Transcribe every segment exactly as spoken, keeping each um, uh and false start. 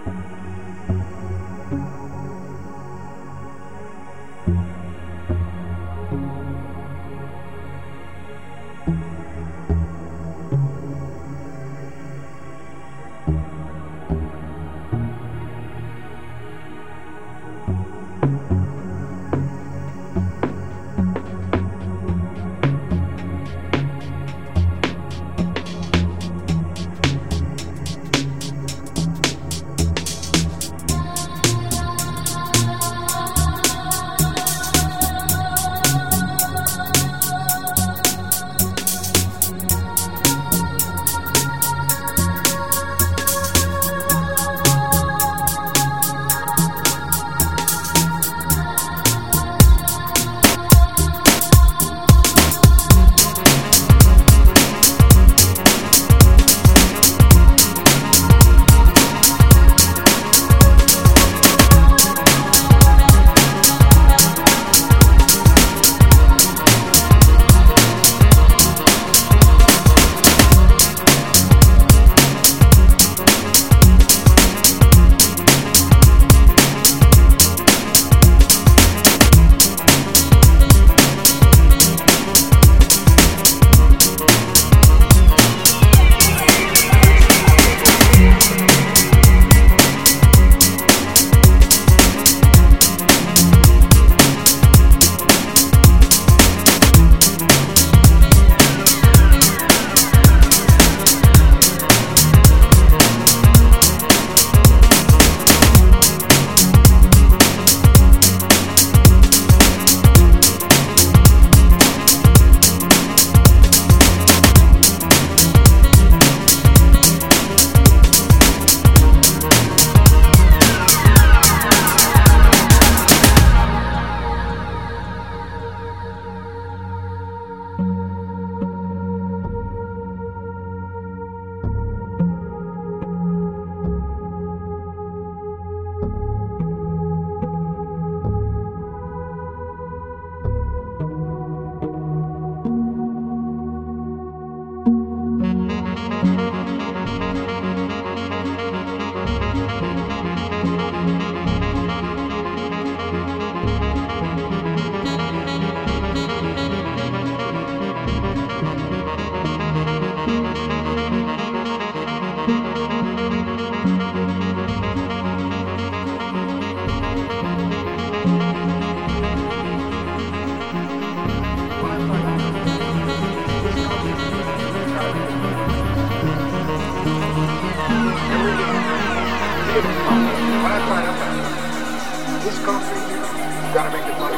This country, you gotta make the money.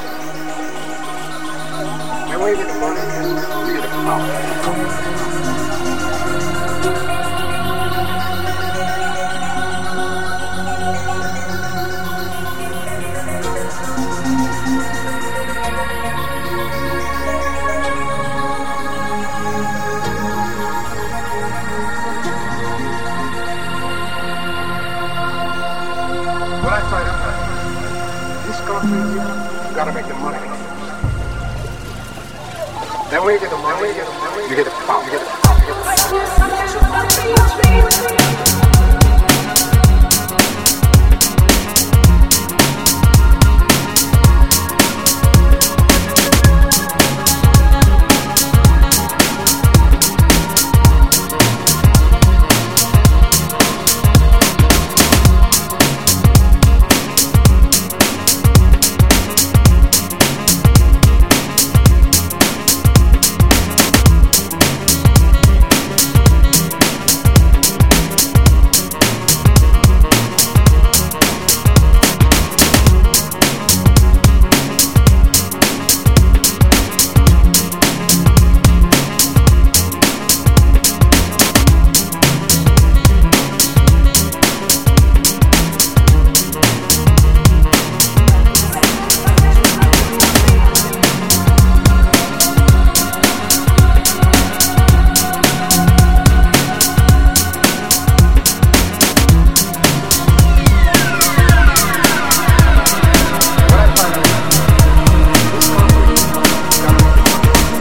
And when you get the money, you get the power. What I try to say, this country, you gotta make the money. Then when you get the money, you get the money, you get the power, you get the power, you get the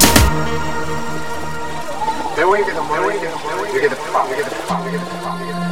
Then when you get the money, you get the power, you get the power, you get the power, you get the power.